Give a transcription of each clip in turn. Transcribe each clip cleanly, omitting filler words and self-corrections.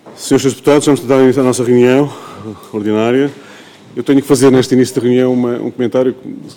Senhores deputados, vamos tentar iniciar a nossa reunião ordinária. Eu tenho que fazer neste início da reunião um comentário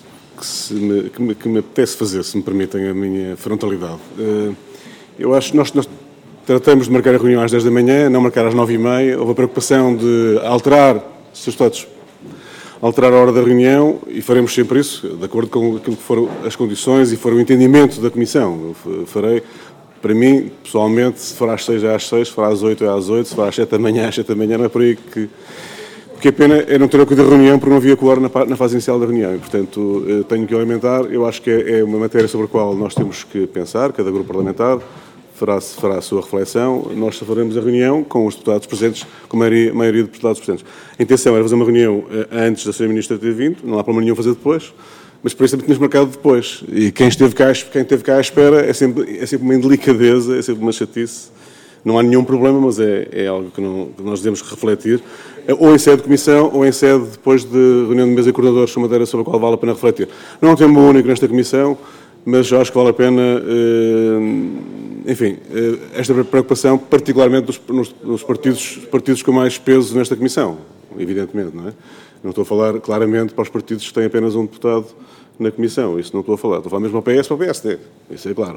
que me apetece fazer, se me permitem a minha frontalidade. Eu acho que nós tratamos de marcar a reunião às 10 da manhã, não marcar às 9h30. Houve a preocupação de alterar, Senhores deputados, alterar a hora da reunião e faremos sempre isso, de acordo com aquilo que foram as condições e for o entendimento da Comissão. Eu farei, para mim, pessoalmente, se for às 6 é às 6, se for às 8 é às 8, se for às 7 da manhã, às 7 da manhã, não é por aí que... Porque a pena é não ter acudido à reunião porque não havia quórum na fase inicial da reunião e, portanto, tenho que alimentar. Eu acho que é uma matéria sobre a qual nós temos que pensar, cada grupo parlamentar fará a sua reflexão. Nós faremos a reunião com os deputados presentes, com a maioria de deputados presentes. A intenção era fazer uma reunião antes da cerimónia administrativa de 20, não há problema nenhum fazer depois, mas por isso também tínhamos marcado depois. E quem esteve cá à espera é sempre uma indelicadeza, é sempre uma chatice. Não há nenhum problema, mas é algo que nós devemos refletir, ou em sede de comissão, ou em sede depois de reunião de mesa de coordenadores, uma matéria sobre a qual vale a pena refletir. Não é um tema único nesta comissão, mas eu acho que vale a pena, enfim, esta preocupação, particularmente nos partidos com mais peso nesta comissão, evidentemente, não é? Não estou a falar claramente para os partidos que têm apenas um deputado na comissão, isso não estou a falar. Estou a falar mesmo ao PS para o PSD, isso é claro.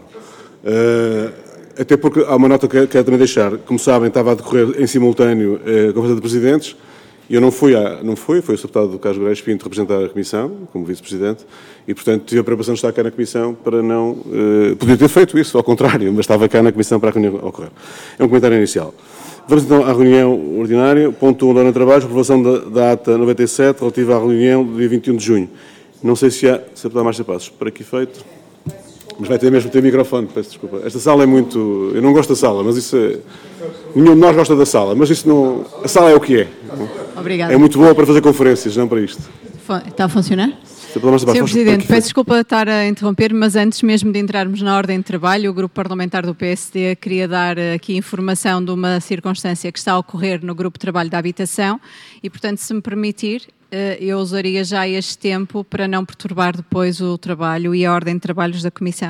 Até porque há uma nota que quero também deixar. Como sabem, estava a decorrer em simultâneo a Conferência de Presidentes e eu não fui, foi o deputado do Carlos Guerreiro Pinto representar a Comissão, como Vice-Presidente, e, portanto, tive a preocupação de estar cá na Comissão para não... podia ter feito isso, ao contrário, mas estava cá na Comissão para a reunião ocorrer. É um comentário inicial. Vamos então à reunião ordinária. Ponto 1 da ordem de trabalho, aprovação da ata 97, relativa à reunião do dia 21 de junho. Não sei se há deputado Márcia Passos. Para que efeito? Mas vai ter mesmo ter microfone, peço desculpa. Esta sala é muito... Eu não gosto da sala, mas isso é... Nenhum de nós gosta da sala, mas isso não... A sala é o que é. Obrigada. É muito boa para fazer conferências, não para isto. Está a funcionar? Sr. Presidente, peço desculpa estar a interromper, mas antes mesmo de entrarmos na ordem de trabalho, o Grupo Parlamentar do PSD queria dar aqui informação de uma circunstância que está a ocorrer no Grupo de Trabalho da Habitação e, portanto, se me permitir, eu usaria já este tempo para não perturbar depois o trabalho e a ordem de trabalhos da Comissão.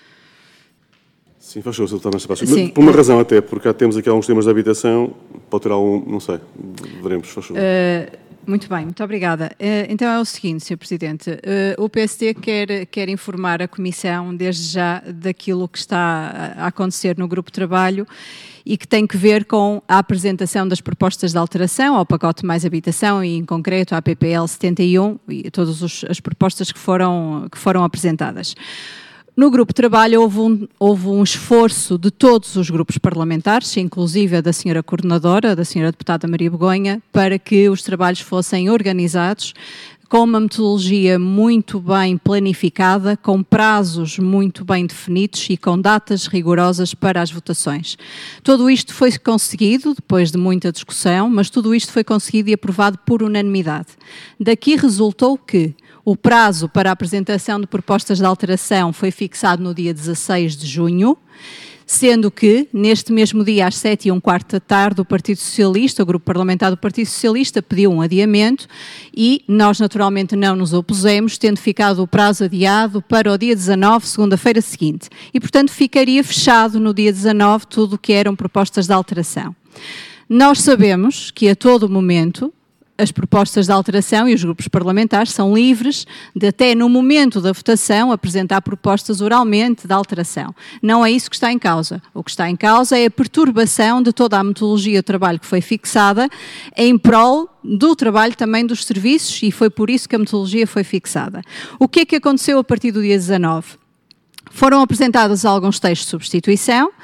Sim, faz favor, Sr. Márcia Passos. Por uma razão até, porque temos aqui alguns temas de habitação, pode ter algum, não sei, veremos, faz favor. Muito bem, muito obrigada. Então é o seguinte, Sr. Presidente, o PSD quer informar a Comissão desde já daquilo que está a acontecer no Grupo de Trabalho e que tem que ver com a apresentação das propostas de alteração ao pacote Mais Habitação e, em concreto, à PPL 71 e todas as propostas que foram apresentadas. No Grupo de Trabalho houve um esforço de todos os grupos parlamentares, inclusive a da senhora Coordenadora, da senhora Deputada Maria Begonha, para que os trabalhos fossem organizados com uma metodologia muito bem planificada, com prazos muito bem definidos e com datas rigorosas para as votações. Tudo isto foi conseguido, depois de muita discussão, mas tudo isto foi conseguido e aprovado por unanimidade. Daqui resultou que o prazo para a apresentação de propostas de alteração foi fixado no dia 16 de junho, sendo que, neste mesmo dia, às 7h15 da tarde, o Partido Socialista, o Grupo Parlamentar do Partido Socialista, pediu um adiamento e nós, naturalmente, não nos opusemos, tendo ficado o prazo adiado para o dia 19, segunda-feira seguinte. E, portanto, ficaria fechado no dia 19 tudo o que eram propostas de alteração. Nós sabemos que, a todo momento, as propostas de alteração e os grupos parlamentares são livres de, até no momento da votação, apresentar propostas oralmente de alteração. Não é isso que está em causa. O que está em causa é a perturbação de toda a metodologia de trabalho que foi fixada em prol do trabalho também dos serviços e foi por isso que a metodologia foi fixada. O que é que aconteceu a partir do dia 19? Foram apresentados alguns textos de substituição,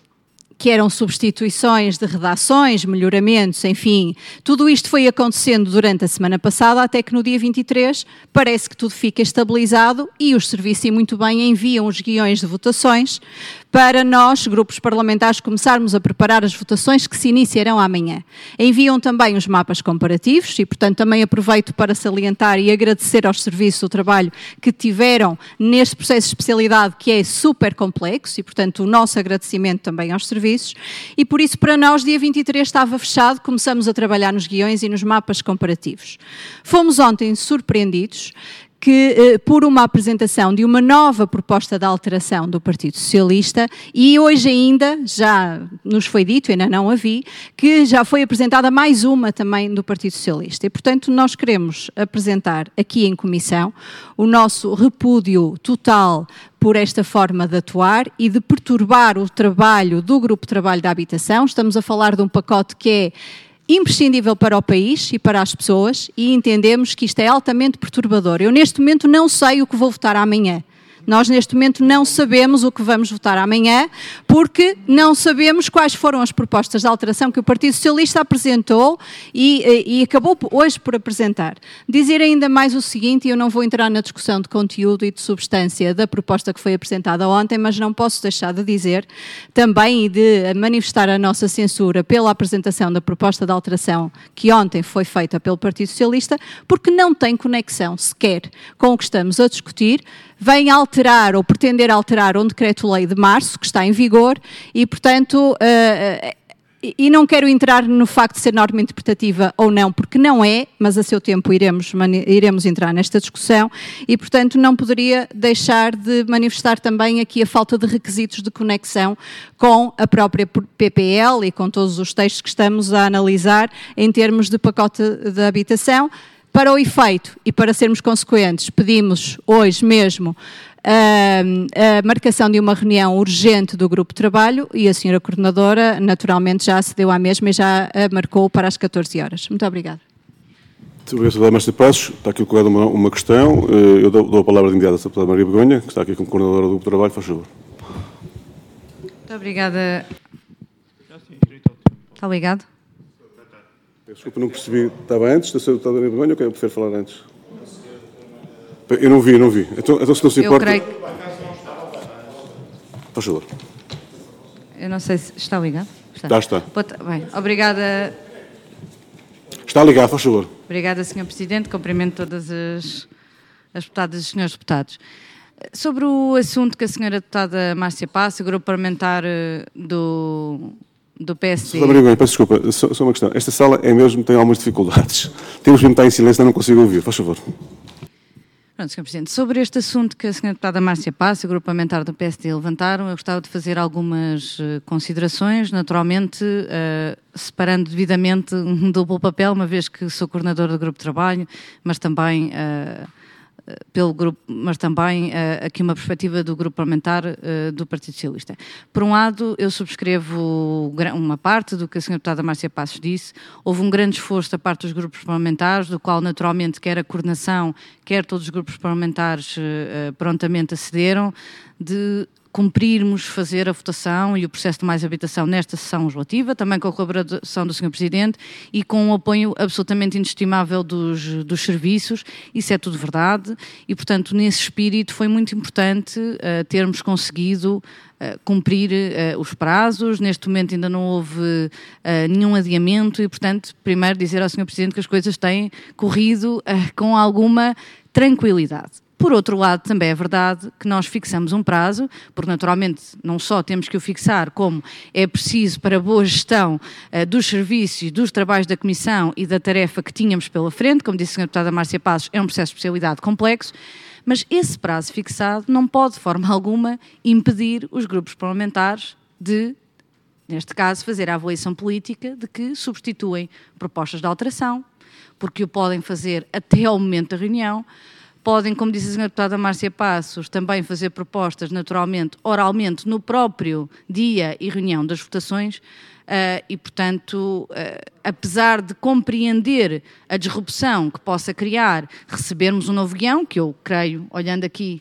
que eram substituições de redações, melhoramentos, enfim, tudo isto foi acontecendo durante a semana passada, até que no dia 23 parece que tudo fica estabilizado e os serviços, e muito bem, enviam os guiões de votações para nós, grupos parlamentares, começarmos a preparar as votações que se iniciarão amanhã. Enviam também os mapas comparativos e, portanto, também aproveito para salientar e agradecer aos serviços o trabalho que tiveram neste processo de especialidade, que é super complexo, e, portanto, o nosso agradecimento também aos serviços. E, por isso, para nós, dia 23 estava fechado, começamos a trabalhar nos guiões e nos mapas comparativos. Fomos ontem surpreendidos por uma apresentação de uma nova proposta de alteração do Partido Socialista, e hoje ainda, já nos foi dito, ainda não a vi, que já foi apresentada mais uma também do Partido Socialista. E, portanto, nós queremos apresentar aqui em comissão o nosso repúdio total por esta forma de atuar e de perturbar o trabalho do Grupo de Trabalho da Habitação. Estamos a falar de um pacote que é imprescindível para o país e para as pessoas, e entendemos que isto é altamente perturbador. Eu neste momento não sei o que vou votar amanhã. Nós neste momento não sabemos o que vamos votar amanhã, porque não sabemos quais foram as propostas de alteração que o Partido Socialista apresentou e acabou hoje por apresentar. Dizer ainda mais o seguinte, e eu não vou entrar na discussão de conteúdo e de substância da proposta que foi apresentada ontem, mas não posso deixar de dizer também e de manifestar a nossa censura pela apresentação da proposta de alteração que ontem foi feita pelo Partido Socialista, porque não tem conexão sequer com o que estamos a discutir, vem alterar ou pretender alterar um decreto-lei de março, que está em vigor, e, portanto, e não quero entrar no facto de ser norma interpretativa ou não, porque não é, mas a seu tempo iremos entrar nesta discussão, e, portanto, não poderia deixar de manifestar também aqui a falta de requisitos de conexão com a própria PPL e com todos os textos que estamos a analisar em termos de pacote de habitação. Para o efeito e para sermos consequentes, pedimos hoje mesmo a marcação de uma reunião urgente do Grupo de Trabalho e a senhora Coordenadora, naturalmente, já acedeu à mesma e já a marcou para as 14 horas. Muito obrigada. Muito obrigado, Sra. Mestre Passos. Está aqui colocada uma questão. Eu dou a palavra de imediato à Sra. Maria Begonha, que está aqui como Coordenadora do Grupo de Trabalho. Faz favor. Muito obrigada. Está ligado? Desculpa, não percebi. Estava antes da Sra. Maria Begonha ou eu prefiro falar antes? Eu não vi. Então se não se importa... Eu creio que... Faz favor. Eu não sei se... Está ligado? Está. Bem, obrigada. Está ligado, faz favor. Obrigada, Sr. Presidente. Cumprimento todas as deputadas e os senhores deputados. Sobre o assunto que a Sra. Deputada Márcia Passos, o grupo parlamentar do PSD... Sra. Maria Begonha, peço desculpa, só uma questão. Esta sala tem algumas dificuldades. Temos mesmo estar em silêncio, não consigo ouvir. Faz favor. Pronto, Sr. Presidente, sobre este assunto que a Sra. Deputada Márcia Passos e o grupo parlamentar do PSD levantaram, eu gostava de fazer algumas considerações, naturalmente separando devidamente um duplo papel, uma vez que sou coordenadora do grupo de trabalho, mas também pelo grupo, mas também aqui uma perspectiva do grupo parlamentar do Partido Socialista. Por um lado, eu subscrevo uma parte do que a Sra. Deputada Márcia Passos disse. Houve um grande esforço da parte dos grupos parlamentares, do qual naturalmente quer a coordenação, quer todos os grupos parlamentares prontamente acederam, de cumprirmos fazer a votação e o processo de mais habitação nesta sessão legislativa, também com a colaboração do Sr. Presidente e com o apoio absolutamente inestimável dos serviços. Isso é tudo verdade e, portanto, nesse espírito foi muito importante termos conseguido cumprir os prazos. Neste momento ainda não houve nenhum adiamento e, portanto, primeiro dizer ao Sr. Presidente que as coisas têm corrido com alguma tranquilidade. Por outro lado, também é verdade que nós fixamos um prazo, porque naturalmente não só temos que o fixar, como é preciso para a boa gestão dos serviços, dos trabalhos da Comissão e da tarefa que tínhamos pela frente, como disse a Sra. Deputada Márcia Passos, é um processo de especialidade complexo, mas esse prazo fixado não pode de forma alguma impedir os grupos parlamentares de, neste caso, fazer a avaliação política de que substituem propostas de alteração, porque o podem fazer até ao momento da reunião. Podem, como disse a Sra. Deputada Márcia Passos, também fazer propostas, naturalmente, oralmente, no próprio dia e reunião das votações e, portanto, apesar de compreender a disrupção que possa criar recebermos um novo guião, que eu creio, olhando aqui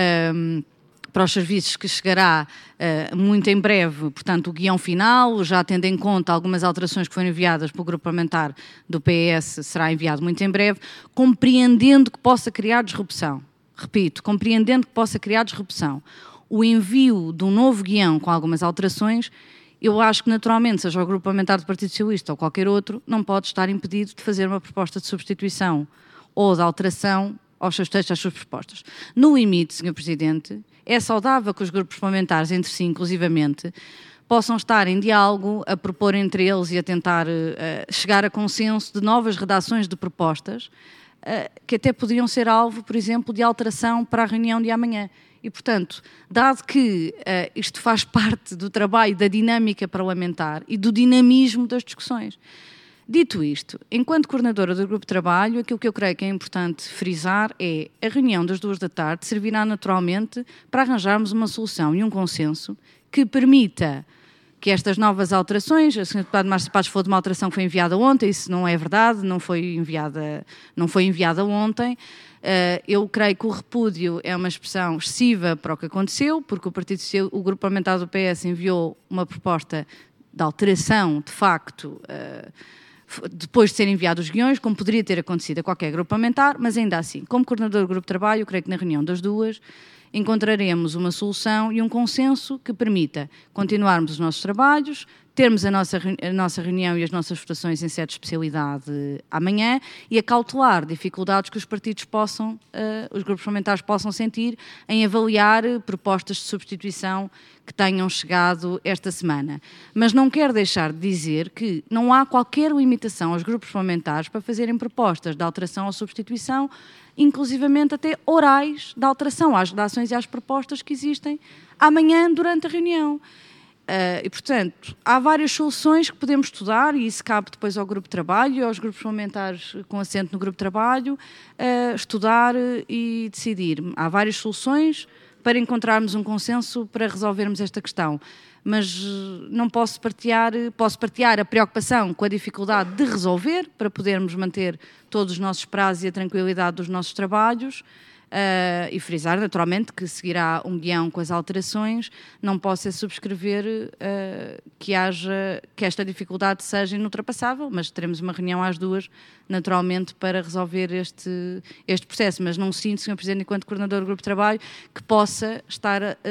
para os serviços, que chegará muito em breve, portanto, o guião final, já tendo em conta algumas alterações que foram enviadas pelo grupo parlamentar do PS, será enviado muito em breve, compreendendo que possa criar disrupção. Repito, compreendendo que possa criar disrupção. O envio de um novo guião com algumas alterações, eu acho que naturalmente, seja o grupo parlamentar do Partido Socialista ou qualquer outro, não pode estar impedido de fazer uma proposta de substituição ou de alteração aos seus textos, às suas propostas. No limite, Sr. Presidente, é saudável que os grupos parlamentares, entre si, inclusivamente, possam estar em diálogo, a propor entre eles e a tentar chegar a consenso de novas redações de propostas, que até podiam ser alvo, por exemplo, de alteração para a reunião de amanhã. E, portanto, dado que isto faz parte do trabalho, da dinâmica parlamentar e do dinamismo das discussões. Dito isto, enquanto coordenadora do grupo de trabalho, aquilo que eu creio que é importante frisar é a reunião das 2 da tarde servirá naturalmente para arranjarmos uma solução e um consenso que permita que estas novas alterações, a Sra. Deputada Márcia Passos falou de uma alteração que foi enviada ontem, isso não é verdade, não foi enviada ontem. Eu creio que o repúdio é uma expressão excessiva para o que aconteceu, porque o grupo parlamentar do PS enviou uma proposta de alteração, de facto, depois de serem enviados os guiões, como poderia ter acontecido a qualquer grupo parlamentar, mas ainda assim, como coordenador do grupo de trabalho, eu creio que na reunião das 2 encontraremos uma solução e um consenso que permita continuarmos os nossos trabalhos, termos a nossa reunião e as nossas votações em sede de especialidade amanhã e acautelar dificuldades que os partidos os grupos parlamentares possam sentir em avaliar propostas de substituição que tenham chegado esta semana. Mas não quero deixar de dizer que não há qualquer limitação aos grupos parlamentares para fazerem propostas de alteração ou substituição, inclusivamente até orais de alteração às redações e às propostas que existem amanhã durante a reunião. E, portanto, há várias soluções que podemos estudar e isso cabe depois ao grupo de trabalho e aos grupos parlamentares com assento no grupo de trabalho, estudar e decidir. Há várias soluções para encontrarmos um consenso para resolvermos esta questão. Mas não posso partilhar a preocupação com a dificuldade de resolver para podermos manter todos os nossos prazos e a tranquilidade dos nossos trabalhos e frisar naturalmente que seguirá um guião com as alterações, não posso subscrever que esta dificuldade seja inultrapassável, mas teremos uma reunião às 2 naturalmente para resolver este processo, mas não sinto, Sr. Presidente, enquanto coordenador do grupo de trabalho, que possa estar a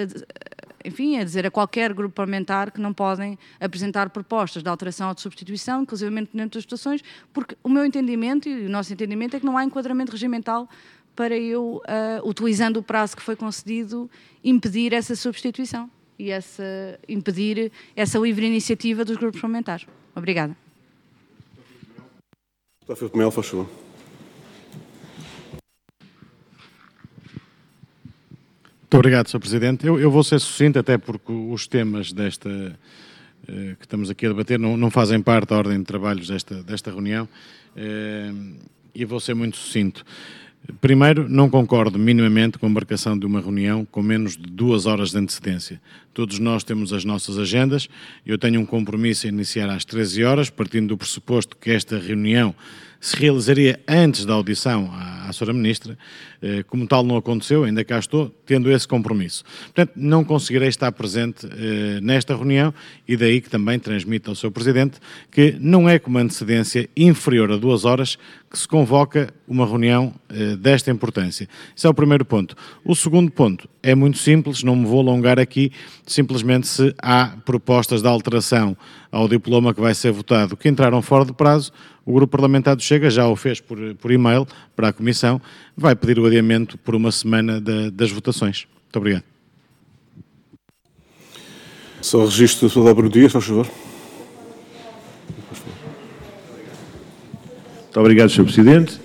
dizer a qualquer grupo parlamentar que não podem apresentar propostas de alteração ou de substituição, inclusive dentro das votações, porque o meu entendimento e o nosso entendimento é que não há enquadramento regimental para eu, utilizando o prazo que foi concedido, impedir essa substituição e impedir essa livre iniciativa dos grupos parlamentares. Obrigada. Deputado Filipe Melo, faz favor. Muito obrigado, Sr. Presidente. Eu vou ser sucinto, até porque os temas que estamos aqui a debater não fazem parte da ordem de trabalhos desta reunião e vou ser muito sucinto. Primeiro, não concordo minimamente com a marcação de uma reunião com menos de 2 horas de antecedência. Todos nós temos as nossas agendas. Eu tenho um compromisso a iniciar às 13 horas, partindo do pressuposto que esta reunião se realizaria antes da audição à Sra. Ministra. Como tal não aconteceu, ainda cá estou, tendo esse compromisso. Portanto, não conseguirei estar presente nesta reunião e daí que também transmito ao Sr. Presidente que não é com uma antecedência inferior a 2 horas que se convoca uma reunião desta importância. Esse é o primeiro ponto. O segundo ponto é muito simples, não me vou alongar aqui, simplesmente se há propostas de alteração ao diploma que vai ser votado que entraram fora de prazo, o Grupo Parlamentar do Chega já o fez por e-mail para a Comissão, vai pedir o adiamento por uma semana das votações. Muito obrigado. Só registro a sua Débora Dias, faz favor. Muito obrigado, Sr. Presidente.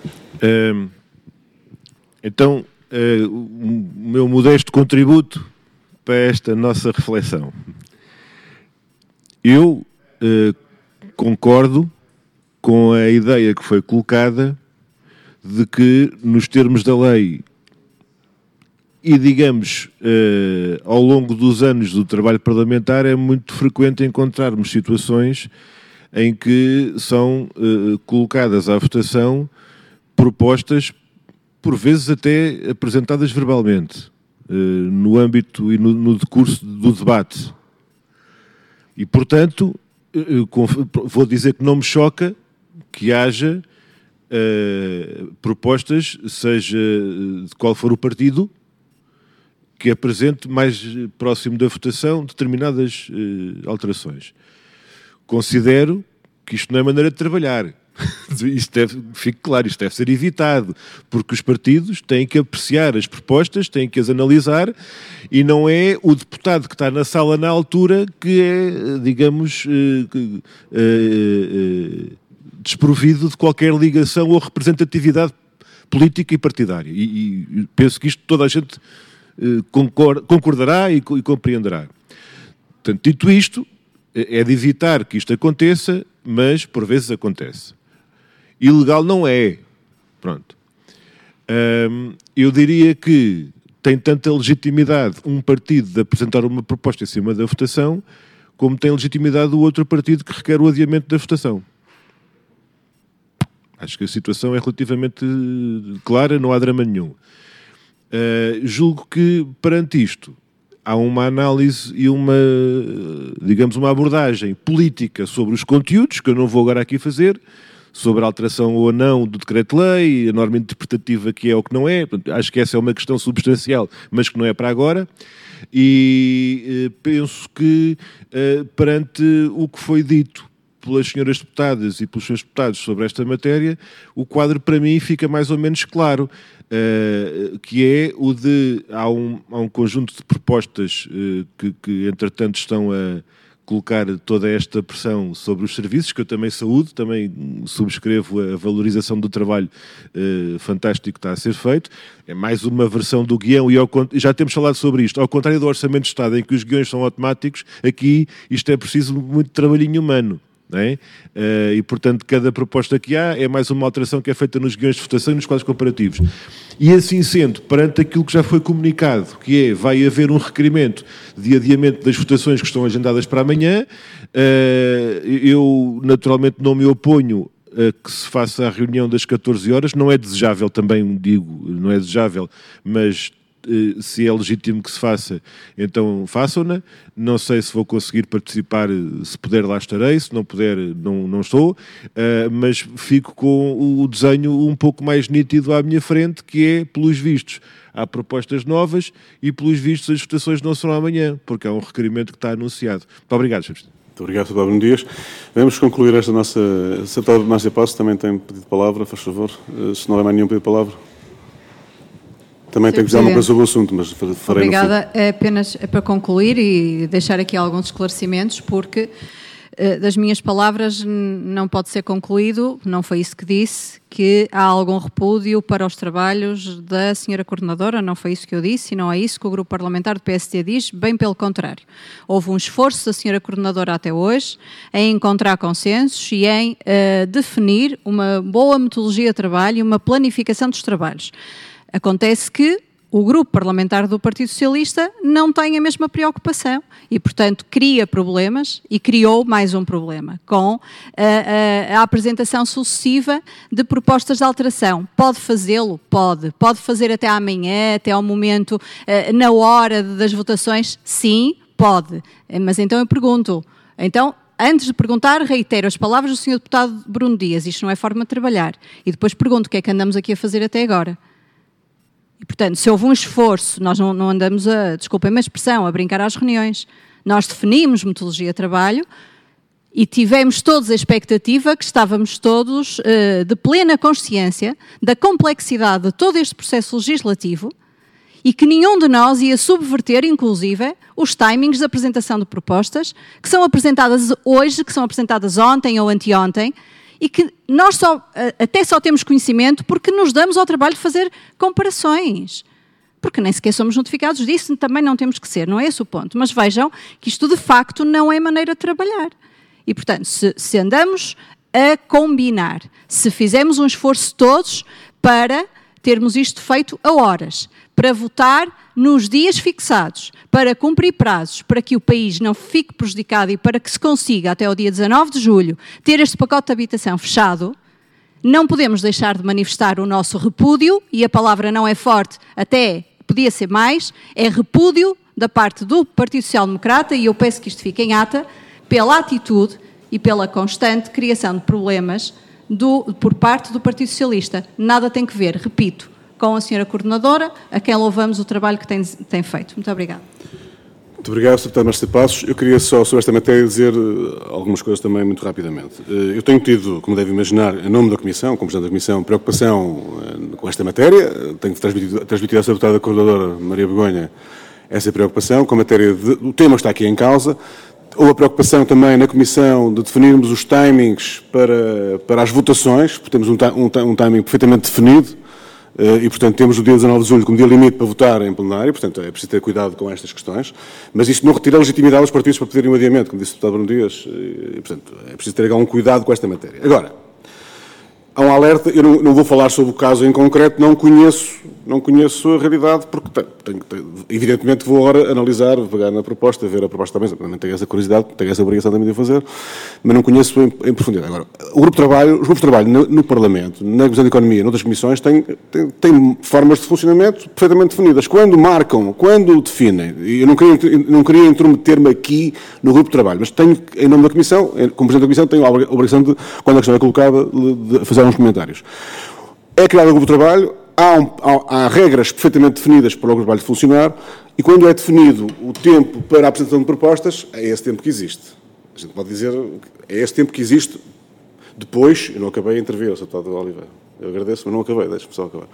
Então, o meu modesto contributo para esta nossa reflexão. Eu concordo com a ideia que foi colocada de que, nos termos da lei e, digamos, ao longo dos anos do trabalho parlamentar, é muito frequente encontrarmos situações em que são colocadas à votação propostas, por vezes até apresentadas verbalmente, no âmbito e no decurso do debate. E, portanto, vou dizer que não me choca que haja propostas, seja de qual for o partido, que apresente mais próximo da votação determinadas alterações. Considero que isto não é maneira de trabalhar. Fique claro, isto deve ser evitado, porque os partidos têm que apreciar as propostas, têm que as analisar, e não é o deputado que está na sala na altura que é, digamos, desprovido de qualquer ligação ou representatividade política e partidária. E penso que isto toda a gente concordará e compreenderá. Portanto, dito isto, é de evitar que isto aconteça, mas por vezes acontece. Ilegal não é. Pronto. Eu diria que tem tanta legitimidade um partido de apresentar uma proposta em cima da votação, como tem legitimidade o outro partido que requer o adiamento da votação. Acho que a situação é relativamente clara, não há drama nenhum. Julgo que, perante isto, há uma análise e uma abordagem política sobre os conteúdos, que eu não vou agora aqui fazer, sobre a alteração ou não do decreto-lei, a norma interpretativa que é ou que não é. Portanto, acho que essa é uma questão substancial, mas que não é para agora. E penso que, perante o que foi dito pelas senhoras deputadas e pelos senhores deputados sobre esta matéria, o quadro para mim fica mais ou menos claro, que é o de... Há um conjunto de propostas que entretanto estão a colocar toda esta pressão sobre os serviços, que eu também saúdo, também subscrevo a valorização do trabalho fantástico que está a ser feito. É mais uma versão do guião, e já temos falado sobre isto. Ao contrário do Orçamento de Estado, em que os guiões são automáticos, aqui isto é preciso muito trabalhinho humano. Não é? E, portanto, cada proposta que há é mais uma alteração que é feita nos guiões de votação e nos quadros comparativos. E assim sendo, perante aquilo que já foi comunicado, que é, vai haver um requerimento de adiamento das votações que estão agendadas para amanhã, eu naturalmente não me oponho a que se faça a reunião das 14 horas, não é desejável também, digo, não é desejável, mas... se é legítimo que se faça, então façam-na. Não sei se vou conseguir participar, se puder lá estarei, se não puder não estou, mas fico com o desenho um pouco mais nítido à minha frente, que é, pelos vistos, há propostas novas e, pelos vistos, as votações não serão amanhã, porque há um requerimento que está anunciado. Muito obrigado, Sr. Presidente. Muito obrigado, Sr. Bruno Dias. Vamos concluir esta nossa... A Secretária Márcia Passos também tem pedido de palavra, faz favor. Se não há mais nenhum pedido de palavra. Também tenho que dizer uma coisa sobre o assunto, mas farei. Obrigada. É apenas para concluir e deixar aqui alguns esclarecimentos, porque das minhas palavras não pode ser concluído, não foi isso que disse, que há algum repúdio para os trabalhos da senhora coordenadora, não foi isso que eu disse e não é isso que o grupo parlamentar do PSD diz, bem pelo contrário. Houve um esforço da senhora coordenadora até hoje em encontrar consensos e em definir uma boa metodologia de trabalho e uma planificação dos trabalhos. Acontece que o grupo parlamentar do Partido Socialista não tem a mesma preocupação e, portanto, cria problemas e criou mais um problema com a apresentação sucessiva de propostas de alteração. Pode fazê-lo? Pode. Pode fazer até amanhã, até ao momento, na hora das votações? Sim, pode. Mas então eu pergunto, antes de perguntar, reitero as palavras do Sr. Deputado Bruno Dias, isto não é forma de trabalhar. E depois pergunto o que é que andamos aqui a fazer até agora. E, portanto, se houve um esforço, nós não andamos desculpem-me a expressão, a brincar às reuniões. Nós definimos metodologia de trabalho e tivemos todos a expectativa que estávamos todos de plena consciência da complexidade de todo este processo legislativo e que nenhum de nós ia subverter, inclusive, os timings de apresentação de propostas que são apresentadas hoje, que são apresentadas ontem ou anteontem, e que nós até só temos conhecimento porque nos damos ao trabalho de fazer comparações. Porque nem sequer somos notificados disso, também não temos que ser, não é esse o ponto. Mas vejam que isto de facto não é maneira de trabalhar. E portanto, se andamos a combinar, se fizermos um esforço todos para termos isto feito a horas, para votar nos dias fixados, para cumprir prazos, para que o país não fique prejudicado e para que se consiga, até o dia 19 de julho, ter este pacote de habitação fechado, não podemos deixar de manifestar o nosso repúdio, e a palavra não é forte, até podia ser mais, é repúdio da parte do Partido Social Democrata, e eu peço que isto fique em ata, pela atitude e pela constante criação de problemas por parte do Partido Socialista. Nada tem que ver, repito, com a senhora coordenadora, a quem louvamos o trabalho que tem feito. Muito obrigada. Muito obrigado, Sr. Deputado Márcia Passos. Eu queria só, sobre esta matéria, dizer algumas coisas também muito rapidamente. Eu tenho tido, como deve imaginar, em nome da Comissão, como Presidente da Comissão, preocupação com esta matéria. Tenho transmitido à Sra. Deputada Coordenadora Maria Begonha essa preocupação com a matéria o tema que está aqui em causa. Houve a preocupação também na Comissão de definirmos os timings para as votações, porque temos um timing perfeitamente definido, e, portanto, temos o dia 19 de julho como dia limite para votar em plenário, portanto, é preciso ter cuidado com estas questões, mas isto não retira a legitimidade aos partidos para pedirem um adiamento, como disse o deputado Bruno Dias, e, portanto, é preciso ter algum cuidado com esta matéria. Agora, há um alerta, eu não vou falar sobre o caso em concreto, não conheço a realidade, porque evidentemente vou agora analisar, vou pegar na proposta, ver a proposta também tenho essa curiosidade, tenho essa obrigação também de fazer, mas não conheço em profundidade. Agora, os grupos de trabalho no Parlamento, na Comissão de Economia, noutras comissões, têm formas de funcionamento perfeitamente definidas. Quando marcam, quando definem, e eu não queria intrometer-me aqui no grupo de trabalho, mas tenho, em nome da Comissão, como Presidente da Comissão, tenho a obrigação de, quando a questão é colocada, de fazer uns comentários. É criado o grupo de trabalho, há regras perfeitamente definidas para o grupo de trabalho funcionar, e quando é definido o tempo para a apresentação de propostas, é esse tempo que existe. A gente pode dizer, é esse tempo que existe. Depois, eu não acabei a intervir, Sr. Deputado Oliveira. Eu agradeço, mas não acabei, deixe-me só acabar.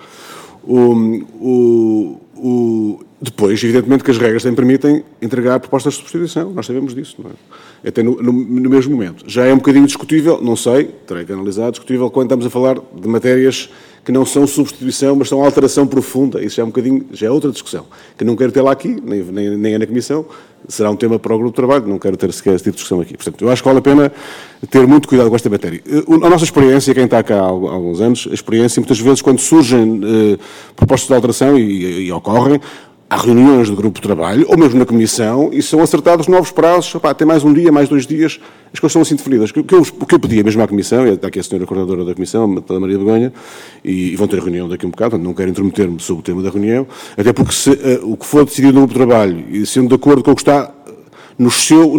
Depois, evidentemente, que as regras também permitem entregar propostas de substituição, nós sabemos disso, não é? Até no mesmo momento. Já é um bocadinho discutível, não sei, terei que analisar, discutível quando estamos a falar de matérias que não são substituição, mas são alteração profunda. Isso já é outra discussão, que não quero ter lá aqui, nem é na Comissão, será um tema para o grupo de trabalho, não quero ter sequer esse tipo de discussão aqui. Portanto, eu acho que vale a pena ter muito cuidado com esta matéria. A nossa experiência, quem está cá há alguns anos, a experiência, muitas vezes, quando surgem propostas de alteração e ocorrem, há reuniões do grupo de trabalho, ou mesmo na Comissão, e são acertados novos prazos, tem mais um dia, mais 2 dias, as coisas são assim definidas. O que eu pedia mesmo à Comissão, e está aqui a senhora coordenadora da Comissão, a Maria Begonha, e vão ter reunião daqui a um bocado, portanto não quero intrometer-me sobre o tema da reunião, até porque o que for decidido no grupo de trabalho, e sendo de acordo com o que está no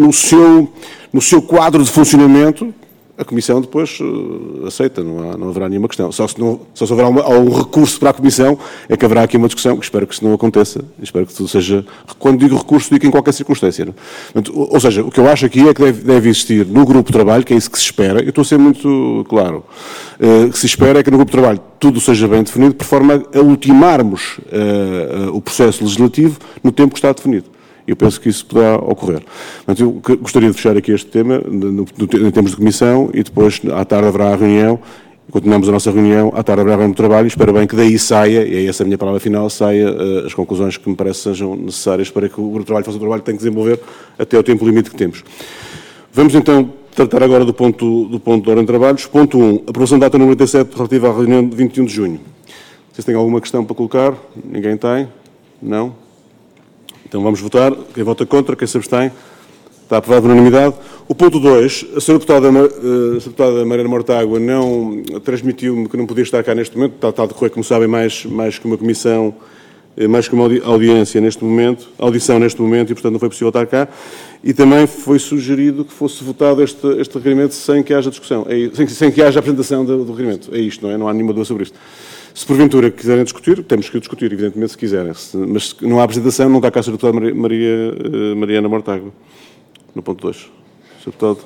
seu quadro de funcionamento, a Comissão depois aceita, não haverá nenhuma questão. Só se houver algum recurso para a Comissão, é que haverá aqui uma discussão, que espero que isso não aconteça, espero que tudo seja, quando digo recurso, digo em qualquer circunstância. Não? Portanto, ou seja, o que eu acho aqui é que deve existir no grupo de trabalho, que é isso que se espera, eu estou a ser muito claro, que se espera é que no grupo de trabalho tudo seja bem definido, por forma a ultimarmos o processo legislativo no tempo que está definido. Eu penso que isso poderá ocorrer. Portanto, eu gostaria de fechar aqui este tema, em termos de comissão, e depois, à tarde, haverá a reunião, continuamos a nossa reunião, à tarde haverá a reunião de trabalho, e espero bem que daí saia, e é essa a minha palavra final, saia as conclusões que me parecem sejam necessárias para que o grupo de trabalho faça o trabalho que tem que desenvolver até o tempo limite que temos. Vamos, então, tratar agora do ponto de ordem de trabalhos. Ponto 1, aprovação da data número 87, relativa à reunião de 21 de junho. Vocês têm alguma questão para colocar? Ninguém tem? Não? Então vamos votar. Quem vota contra, quem se abstém, está aprovado por unanimidade. O ponto 2, a Sra. Deputada Mariana Mortágua não transmitiu-me que não podia estar cá neste momento, está a decorrer, como sabem, mais que uma comissão, mais que uma audiência neste momento, audição neste momento, e portanto não foi possível estar cá. E também foi sugerido que fosse votado este requerimento sem que haja discussão, sem que haja apresentação do requerimento. É isto, não é? Não há nenhuma dúvida sobre isto. Se porventura quiserem discutir, temos que discutir, evidentemente, se quiserem. Mas se não há apresentação, não está cá a Sra. Deputada Mariana Mortágua. No ponto 2. Sr. Deputado.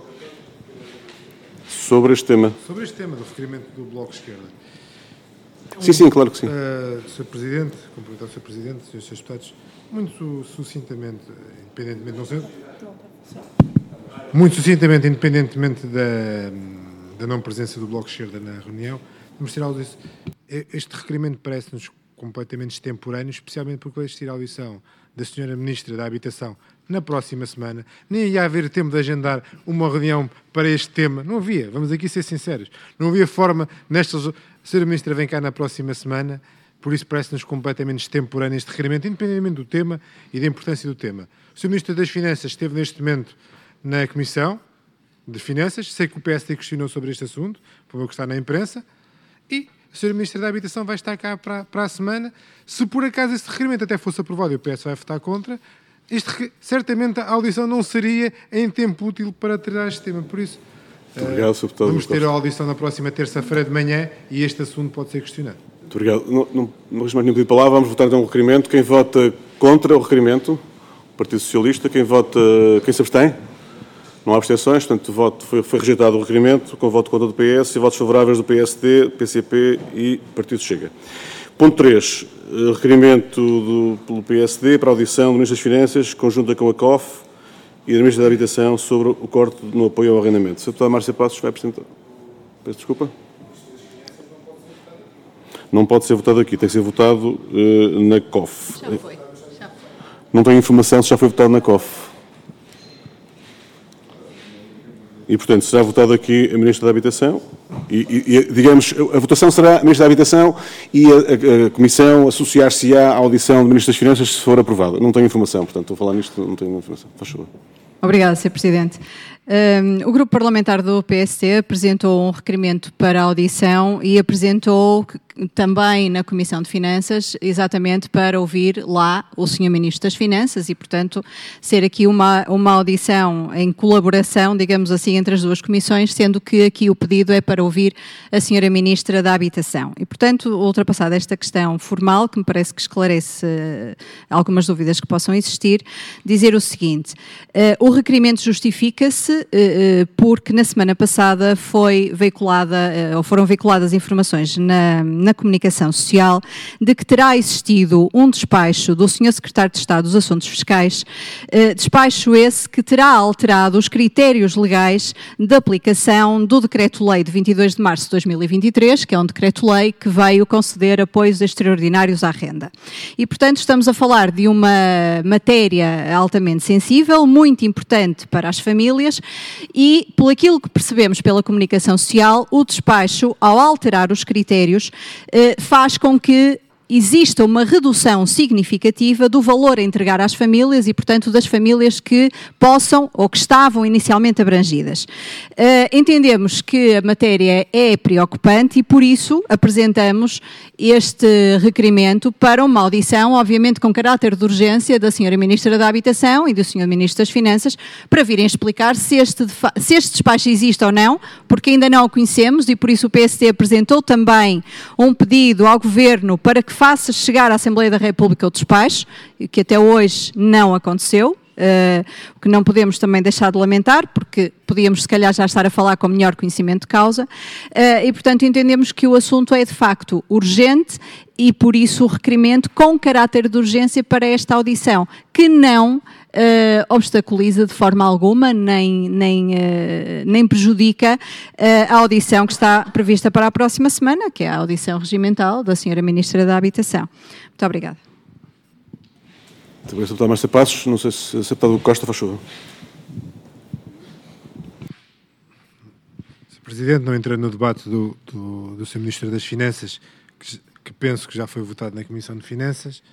Sobre este tema. Sobre este tema do requerimento do Bloco de Esquerda. Sim, claro que sim. Sr. Presidente, cumprimentar o Sr. Presidente, Srs. Deputados, muito sucintamente, independentemente da não presença do Bloco de Esquerda na reunião, vamos tirar algo disso. Este requerimento parece-nos completamente extemporâneo, especialmente porque vai existir a audição da Sra. Ministra da Habitação na próxima semana. Nem ia haver tempo de agendar uma reunião para este tema. Não havia, vamos aqui ser sinceros. Não havia forma, a Sra. Ministra vem cá na próxima semana, por isso parece-nos completamente extemporâneo este requerimento, independentemente do tema e da importância do tema. O Sr. Ministro das Finanças esteve neste momento na Comissão de Finanças, sei que o PSD questionou sobre este assunto, por o que está na imprensa, e a Sra. Ministra da Habitação vai estar cá para a semana. Se por acaso esse requerimento até fosse aprovado e o PS vai votar contra, certamente a audição não seria em tempo útil para tratar este tema. Por isso, obrigado, vamos ter a audição na próxima terça-feira de manhã e este assunto pode ser questionado. Muito obrigado. Não resta mais nenhum pedido de palavra. Vamos votar então o requerimento. Quem vota contra o requerimento? O Partido Socialista. Quem se abstém? Não há abstenções, portanto, foi rejeitado o requerimento, com voto contra do PS e votos favoráveis do PSD, PCP e Partido Chega. Ponto 3. Requerimento pelo PSD para audição do Ministro das Finanças, conjunta com a COF, e da Ministra da Habitação sobre o corte no apoio ao arrendamento. Sra. Deputada Márcia Passos vai apresentar. Peço desculpa. Não pode ser votado aqui, tem que ser votado na COF. Já foi. Não tenho informação se já foi votado na COF. E, portanto, será votado aqui a Ministra da Habitação e, digamos, a votação será a Ministra da Habitação e a Comissão associar-se-á à audição do Ministro das Finanças se for aprovada. Não tenho informação, portanto, estou a falar nisto, não tenho informação. Faz favor. Obrigada, Sr. Presidente. O Grupo Parlamentar do PST apresentou um requerimento para audição e apresentou também na Comissão de Finanças, exatamente para ouvir lá o Sr. Ministro das Finanças e, portanto, ser aqui uma audição em colaboração, digamos assim, entre as duas comissões, sendo que aqui o pedido é para ouvir a Sra. Ministra da Habitação. E, portanto, ultrapassada esta questão formal, que me parece que esclarece algumas dúvidas que possam existir, dizer o seguinte: o requerimento justifica-se porque na semana passada foram veiculadas informações na comunicação social de que terá existido um despacho do Sr. Secretário de Estado dos Assuntos Fiscais, despacho esse que terá alterado os critérios legais de aplicação do Decreto-Lei de 22 de março de 2023, que é um Decreto-Lei que veio conceder apoios extraordinários à renda. E, portanto, estamos a falar de uma matéria altamente sensível, muito importante para as famílias e, por aquilo que percebemos pela comunicação social, o despacho, ao alterar os critérios, faz com que exista uma redução significativa do valor a entregar às famílias e, portanto, das famílias que possam ou que estavam inicialmente abrangidas. Entendemos que a matéria é preocupante e, por isso, apresentamos este requerimento para uma audição, obviamente com caráter de urgência, da Sra. Ministra da Habitação e do Sr. Ministro das Finanças, para virem explicar se este despacho existe ou não, porque ainda não o conhecemos e, por isso, o PST apresentou também um pedido ao Governo para que faça chegar à Assembleia da República o despacho, que até hoje não aconteceu, o que não podemos também deixar de lamentar, porque podíamos se calhar já estar a falar com melhor conhecimento de causa, e portanto entendemos que o assunto é de facto urgente e por isso o requerimento com caráter de urgência para esta audição, que não obstaculiza de forma alguma, nem prejudica a audição que está prevista para a próxima semana, que é a audição regimental da Sra. Ministra da Habitação. Muito obrigada. Muito obrigado, Sra. Deputada Márcia Passos. Não sei se a Sra. Deputada Costa faz favor. Sr. Presidente, não entrando no debate do Sr. Ministro das Finanças, que penso que já foi votado na Comissão de Finanças,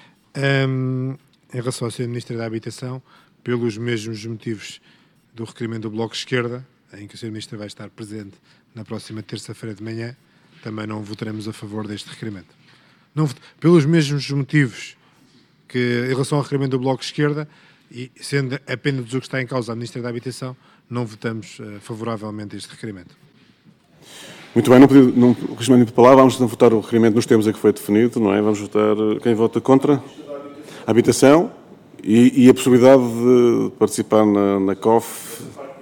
em relação ao Sr. Ministro da Habitação, pelos mesmos motivos do requerimento do Bloco de Esquerda, em que o Sr. Ministro vai estar presente na próxima terça-feira de manhã, também não votaremos a favor deste requerimento. Não, pelos mesmos motivos que, em relação ao requerimento do Bloco de Esquerda, e sendo apenas o que está em causa a Ministra da Habitação, não votamos favoravelmente este requerimento. Muito bem, não regimento de palavra, vamos então votar o requerimento nos termos a que foi definido, não é? Vamos votar quem vota contra a habitação e a possibilidade de participar na COF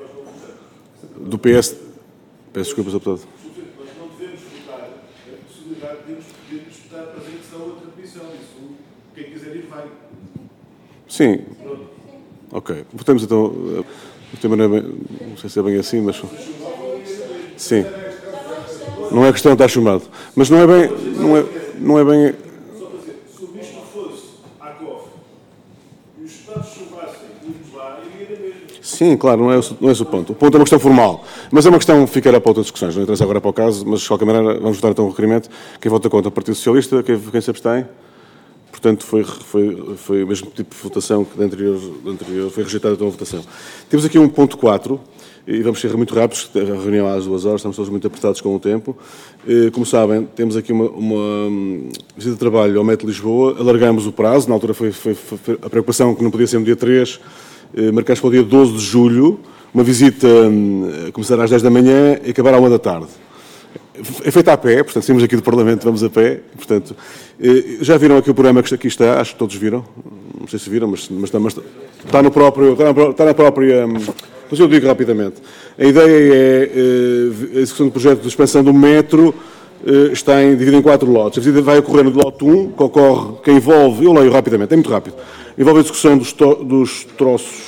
do PS. Peço desculpa, Sr. Deputado. Mas não devemos votar a possibilidade de disputar para ver que são outra comissão. Isso, quem quiser ir, vai. Sim. Ok. Votamos então. O tema não é bem, não sei se é bem assim, mas. Sim. Não é questão de estar chumado. Mas não é bem. Não é bem. Se o ministro fosse à COF e os deputados chumassem e lá, iria mesmo. Sim, claro, não é esse o ponto. O ponto é uma questão formal. Mas é uma questão que ficará para outras discussões. Não interessa agora para o caso, mas de qualquer maneira vamos votar então o requerimento. Quem vota contra o Partido Socialista, quem se abstém. Portanto, foi o mesmo tipo de votação que da anterior foi rejeitada então a votação. Temos aqui um ponto 4, e vamos ser muito rápidos, a reunião às 2 horas, estamos todos muito apertados com o tempo. Como sabem, temos aqui uma visita de trabalho ao Met Lisboa, alargamos o prazo, na altura foi a preocupação que não podia ser no dia 3, marcamos para o dia 12 de julho, uma visita a começar às 10 da manhã e acabar à 1 da tarde. É feita a pé, portanto, saímos aqui do Parlamento, vamos a pé, portanto, já viram aqui o programa que aqui está, acho que todos viram, não sei se viram, mas está na própria, mas eu digo rapidamente. A ideia é a execução do projeto de expansão do metro, está dividido em 4 lotes. A visita vai ocorrer no lote 1, que envolve, eu leio rapidamente, é muito rápido, envolve a execução dos troços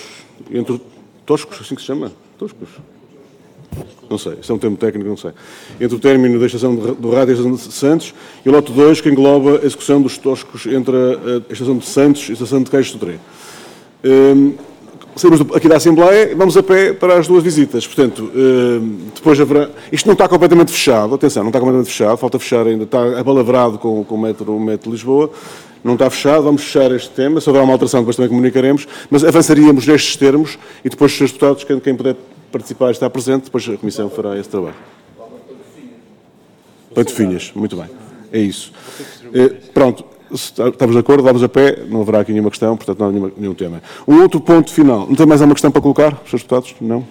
entre toscos, assim que se chama? Toscos? Não sei, isso é um termo técnico, não sei. Entre o término da estação do Rádio e a estação de Santos e o lote 2, que engloba a execução dos toscos entre a estação de Santos e a estação de Caixo de Sodré. Saímos aqui da Assembleia e vamos a pé para as duas visitas. Portanto, depois haverá... Isto não está completamente fechado, atenção, não está completamente fechado, falta fechar ainda, está apalavrado com o metro de Lisboa, não está fechado, vamos fechar este tema, se houver uma alteração depois também comunicaremos, mas avançaríamos nestes termos e depois, os seus deputados, quem puder participar e estar presente, depois a Comissão fará esse trabalho. Pantofinhas, muito bem, é isso. Pronto. Estamos de acordo, vamos a pé, não haverá aqui nenhuma questão, portanto não há nenhum tema. Um outro ponto final. Não tem mais alguma questão para colocar, os seus deputados? Não?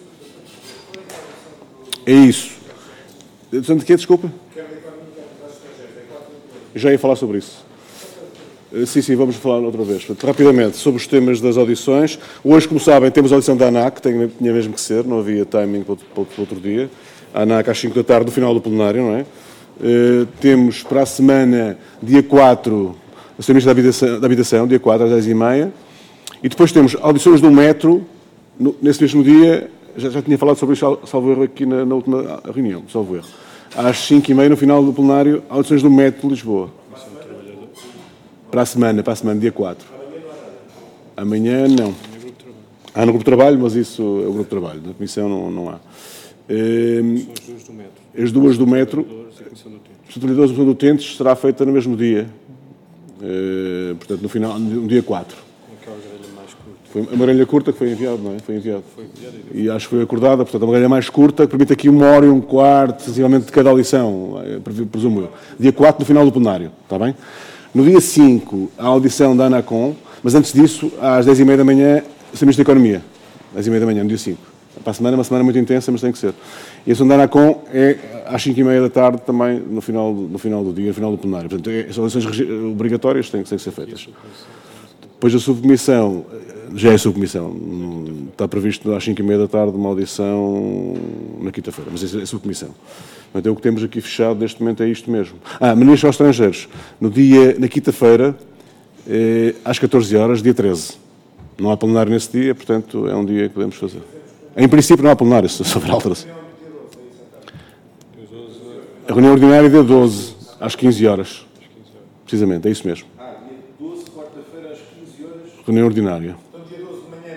É isso. De quê, desculpa? Já ia falar sobre isso. Sim, vamos falar outra vez. Portanto, rapidamente, sobre os temas das audições. Hoje, como sabem, temos a audição da ANAC, que tinha mesmo que ser, não havia timing para outro dia. A ANAC às 5 da tarde, no final do plenário, não é? Temos para a semana, dia 4, a Sra. Ministra da Habitação, dia 4, às 10h30. E depois temos audições do metro, nesse mesmo dia, já tinha falado sobre isso, salvo erro, aqui na última reunião, salvo erro. Às 5h30, no final do plenário, audições do metro de Lisboa. Para a semana, dia 4. Amanhã não. Há no grupo de trabalho, mas isso é o grupo de trabalho. Na comissão não há. As duas do metro. Os trabalhadores da Comissão do Utentes será feita no mesmo dia. Portanto, no final, no dia 4. Foi a grelha curta que foi enviado, não é? Foi enviado. E acho que foi acordada, portanto, uma grelha mais curta, que permite aqui 1h15, sensivelmente, de cada audição, presumo eu. Dia 4, no final do plenário, está bem? No dia 5, a audição da ANACOM, mas antes disso, às 10h30 da manhã, o Sr. Ministro da Economia. 10h30 da manhã, no dia 5. Para a semana, é uma semana muito intensa, mas tem que ser. E a audição da ANACOM é às 5h30 da tarde, também, no final do dia, no final do plenário. Portanto, são audições obrigatórias, têm que ser feitas. Depois a subcomissão, já é subcomissão, está previsto às 5h30 da tarde uma audição na quinta-feira, mas é subcomissão. Portanto, o que temos aqui fechado neste momento é isto mesmo. Ministro aos Estrangeiros, na quinta-feira, às 14h, dia 13. Não há plenário nesse dia, portanto, é um dia que podemos fazer. Em princípio, não há plenário, se houver alteração. A reunião ordinária é dia 12, às 15h. Precisamente, é isso mesmo. Dia 12, quarta-feira, às 15h. Reunião ordinária. Então, dia 12 de manhã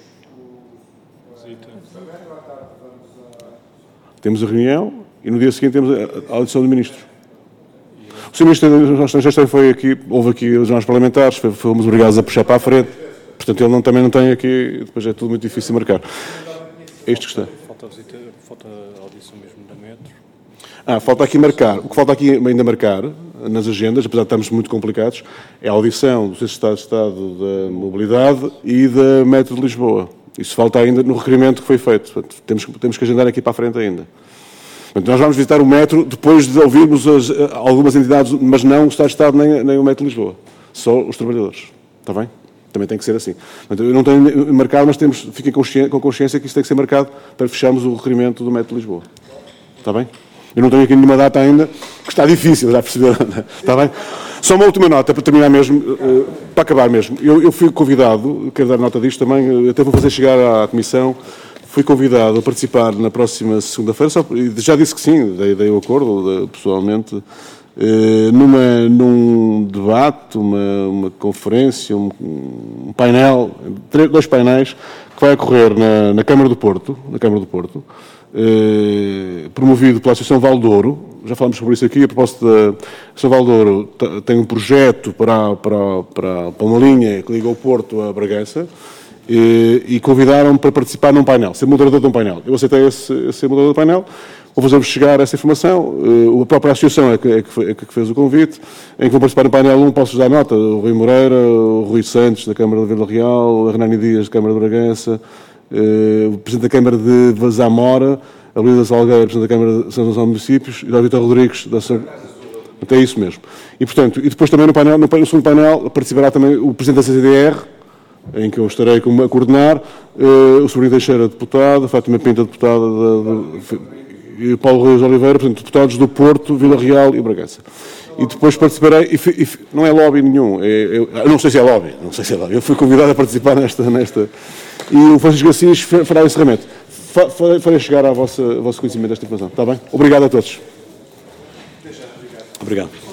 Temos a reunião e no dia seguinte temos a audição do Ministro. O Sr. Ministro dos Estrangeiros também foi aqui, houve aqui os jornais parlamentares, fomos obrigados a puxar para a frente, portanto ele também não tem aqui, depois é tudo muito difícil de marcar. É isto que está. Falta a audição mesmo da metro. Falta aqui marcar, o que falta aqui ainda marcar, nas agendas, apesar de estarmos muito complicados, é a audição do Secretário de Estado da Mobilidade e da Metro de Lisboa. Isso falta ainda no requerimento que foi feito. Portanto, temos que agendar aqui para a frente ainda. Portanto, nós vamos visitar o metro depois de ouvirmos algumas entidades, mas não o Estado de Estado nem o Metro de Lisboa. Só os trabalhadores. Está bem? Também tem que ser assim. Portanto, eu não tenho marcado, mas fiquem com consciência que isso tem que ser marcado para fecharmos o requerimento do Metro de Lisboa. Está bem? Eu não tenho aqui nenhuma data ainda, que está difícil, já perceberam? Está bem? Só uma última nota, para terminar mesmo, para acabar mesmo. Eu fui convidado, quero dar nota disto também, até vou fazer chegar à Comissão, fui convidado a participar na próxima segunda-feira, já disse que sim, dei o acordo, pessoalmente, num debate, uma conferência, um painel, 2 painéis, que vai ocorrer na Câmara do Porto, promovido pela Associação Valdouro. Já falamos sobre isso aqui. A propósito da Associação Valdouro, tem um projeto para uma linha que liga o Porto a Bragança e convidaram-me para participar num painel, ser moderador de um painel. Eu aceitei ser moderador do painel. Vou fazer-vos chegar essa informação. A própria associação é que fez o convite. Em que vou participar no painel 1, posso-vos dar nota. O Rui Moreira, o Rui Santos, da Câmara de Vila Real, a Renani Dias, da Câmara de Bragança, o Presidente da Câmara de Vazamora, a Luísa Salgueiro, Presidente da Câmara de São José Municípios, e o Vitor Rodrigues, da São... É isso mesmo. E, portanto, depois também no segundo painel, participará também o Presidente da CCDR, em que eu estarei a coordenar, o Sobrinho Teixeira, deputado, a Fátima Pinta, deputada, e o Paulo Reis Oliveira, portanto, deputados do Porto, Vila Real e Bragança. E depois participarei, não é lobby nenhum, eu não sei se é lobby, eu fui convidado a participar nesta e o Francisco Garcias fará o encerramento. Farei chegar ao vosso conhecimento desta informação. Está bem? Obrigado a todos. Obrigado.